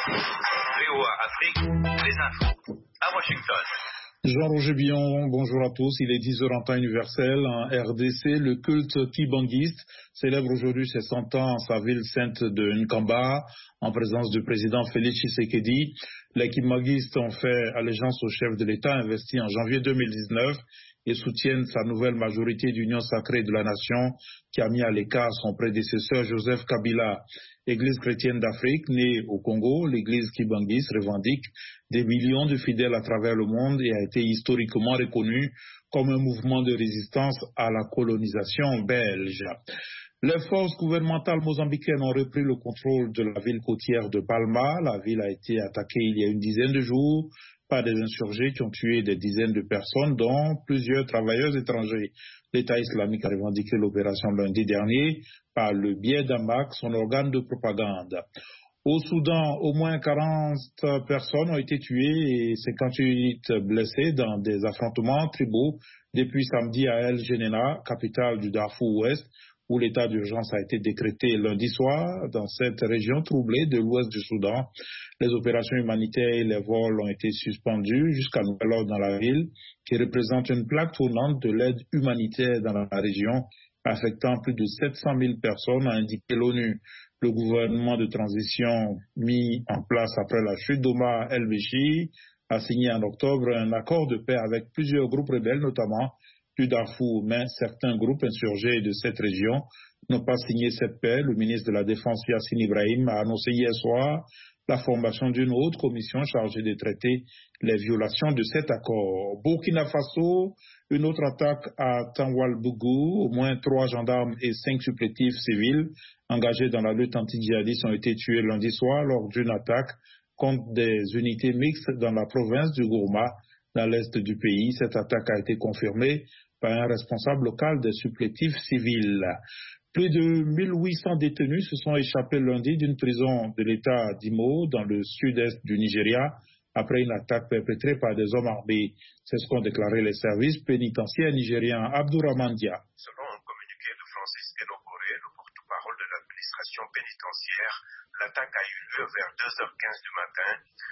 VOA Afrique, les infos à Washington. Jean-Roger Billon, bonjour à tous. Il est 10h en temps universel. En RDC, le culte kibanguiste célèbre aujourd'hui ses 100 ans en sa ville sainte de Nkamba, en présence du président Félix Tshisekedi. Les kibanguistes ont fait allégeance au chef de l'État investi en janvier 2019 et soutiennent sa nouvelle majorité d'union sacrée de la nation qui a mis à l'écart son prédécesseur Joseph Kabila. Église chrétienne d'Afrique, née au Congo, l'église kibanguiste revendique des millions de fidèles à travers le monde et a été historiquement reconnue comme un mouvement de résistance à la colonisation belge. Les forces gouvernementales mozambicaines ont repris le contrôle de la ville côtière de Palma. La ville a été attaquée il y a une dizaine de jours par des insurgés qui ont tué des dizaines de personnes, dont plusieurs travailleurs étrangers. L'État islamique a revendiqué l'opération lundi dernier par le biais d'AMAC, son organe de propagande. Au Soudan, au moins 40 personnes ont été tuées et 58 blessées dans des affrontements tribaux depuis samedi à El Geneina, capitale du Darfour Ouest, où l'état d'urgence a été décrété lundi soir dans cette région troublée de l'ouest du Soudan. Les opérations humanitaires et les vols ont été suspendus jusqu'à nouvel ordre dans la ville, qui représente une plaque tournante de l'aide humanitaire dans la région, affectant plus de 700 000 personnes, a indiqué l'ONU. Le gouvernement de transition mis en place après la chute d'Omar el-Béchir a signé en octobre un accord de paix avec plusieurs groupes rebelles, notamment du Darfour, mais certains groupes insurgés de cette région n'ont pas signé cette paix. Le ministre de la Défense, Yassine Ibrahim, a annoncé hier soir la formation d'une autre commission chargée de traiter les violations de cet accord. Burkina Faso, une autre attaque à Tanwal-Bougou. Au moins 3 gendarmes et 5 supplétifs civils engagés dans la lutte anti-djihadiste ont été tués lundi soir lors d'une attaque contre des unités mixtes dans la province du Gourma, dans l'est du pays. Cette attaque a été confirmée par un responsable local des supplétifs civils. Plus de 1800 détenus se sont échappés lundi d'une prison de l'État d'Imo, dans le sud-est du Nigeria, après une attaque perpétrée par des hommes armés. C'est ce qu'ont déclaré les services pénitentiaires nigériens. Abdourahmane Dia. Selon un communiqué de Francis Enokoré, le porte-parole de l'administration pénitentiaire, l'attaque a eu lieu vers 2h15 du matin.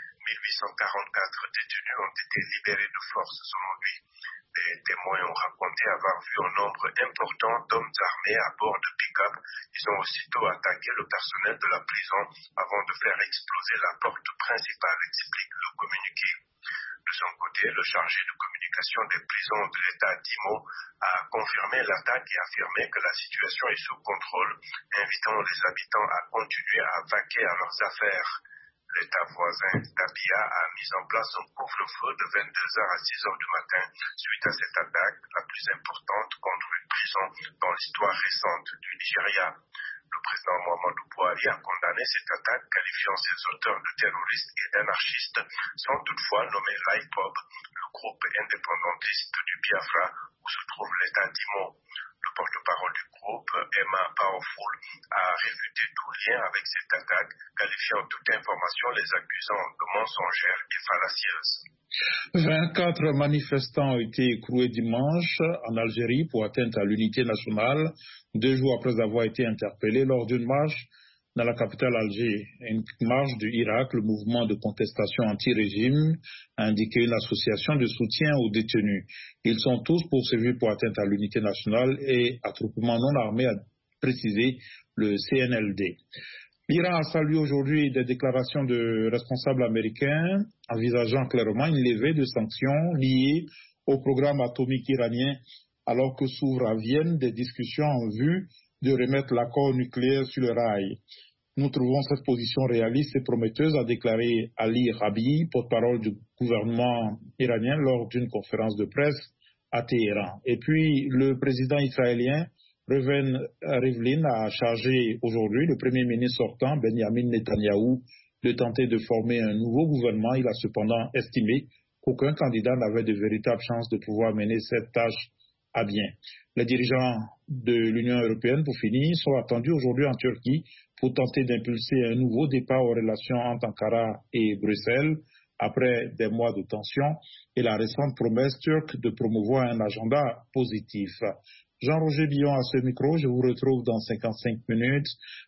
1844 détenus ont été libérés de force, selon lui. Les témoins ont raconté avoir vu un nombre important d'hommes armés à bord de pick-up. Ils ont aussitôt attaqué le personnel de la prison avant de faire exploser la porte principale, explique le communiqué. De son côté, le chargé de communication des prisons de l'État d'Imo a confirmé l'attaque et affirmé que la situation est sous contrôle, invitant les habitants à continuer à vaquer à leurs affaires. L'État voisin d'Abia a mis en place un couvre-feu de 22h à 6h du matin suite à cette attaque, la plus importante contre une prison dans l'histoire récente du Nigeria. Le président Muhammadu Buhari a condamné cette attaque, qualifiant ses auteurs de terroristes et d'anarchistes, sans toutefois nommer l'IPOB, le groupe indépendantiste du Biafra, où se trouve l'État d'Imo. Le porte-parole du groupe, Emma Powerful, a réfuté tout lien avec cette attaque, qualifiant toute information les accusant de mensongères et fallacieuses. 24 manifestants ont été écroués dimanche en Algérie pour atteinte à l'unité nationale, 2 jours après avoir été interpellés lors d'une marche dans la capitale Alger. Une marche du Irak, le mouvement de contestation anti-régime, a indiqué une association de soutien aux détenus. Ils sont tous poursuivis pour atteinte à l'unité nationale et attroupement non armé, a précisé le CNLD. L'Iran a salué aujourd'hui des déclarations de responsables américains envisageant clairement une levée de sanctions liées au programme atomique iranien, alors que s'ouvrent à Vienne des discussions en vue de remettre l'accord nucléaire sur le rail. Nous trouvons cette position réaliste et prometteuse, a déclaré Ali Rabi, porte-parole du gouvernement iranien, lors d'une conférence de presse à Téhéran. Et puis, le président israélien Reuven Rivlin a chargé aujourd'hui le premier ministre sortant, Benjamin Netanyahou, de tenter de former un nouveau gouvernement. Il a cependant estimé qu'aucun candidat n'avait de véritables chances de pouvoir mener cette tâche à bien. Les dirigeants de l'Union européenne, pour finir, sont attendus aujourd'hui en Turquie pour tenter d'impulser un nouveau départ aux relations entre Ankara et Bruxelles après des mois de tension et la récente promesse turque de promouvoir un agenda positif. Jean-Roger Billon à ce micro, je vous retrouve dans 55 minutes